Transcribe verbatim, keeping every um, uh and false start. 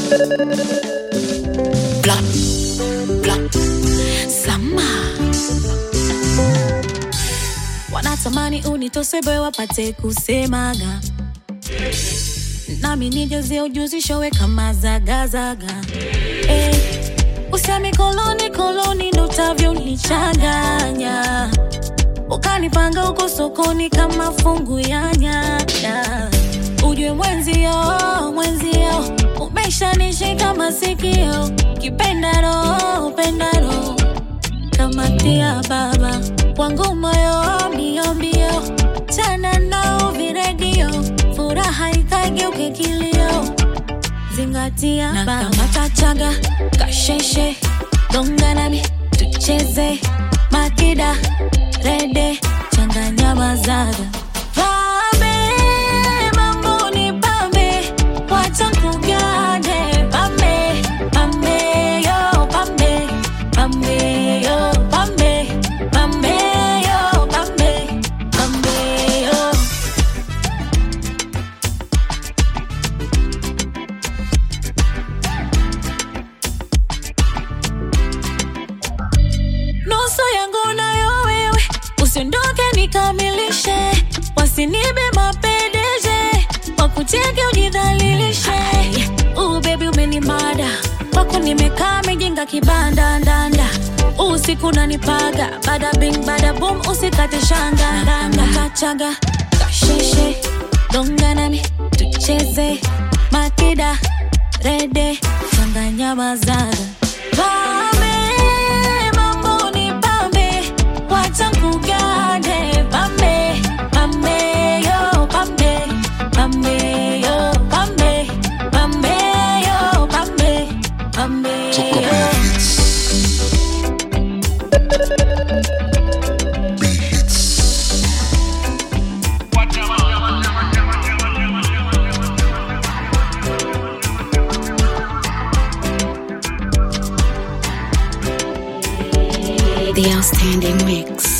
Blah, blah. Sama wanatamani unitose boy wapate kusemaga nami nijazie ujuzi showe kama zaga zaga. Eh, usemi koloni koloni ndo utavyo nichanganya. Ukanipanga uko sokoni kama fungu ya nyanya. Ujue mwenzio, mwenzio umesha nishika masikio. Kipenda roho, penda roho kama tia baba wangu moyo mbio mbio. Chana nao viredio, furaha ikageuke kilio. Zingatia na kama tachaga, kasheshe gonga nami, tucheze makida rede, changanya mazaga. Pambe, mambo ni pambe, wacha kugande. Pambe, pambe, yo, pambe, pambe, yo, pambe, pambe, yo, pambe, pambe, yo. Nusu yangu nayo wewe, usiondoke nikamilishe. Wasinibe mapendeje, wakuteke ujidhalilishe. Ooh baby umenimada, wako nimekaa mejinga kibanda ndanda. Usiku nanipaga, bada bing bada boom, usikate shanga. Nanga kachaga, kasheshe gonga nami, tucheze makida rede, changanya mazaga. Pambe, mambo ni pambe, wacha kugande. Pambe, pambe, yo, pambe, pambe, yo, pambe, pambe, yo, pambe, pambe, yo. The Outstanding Mix.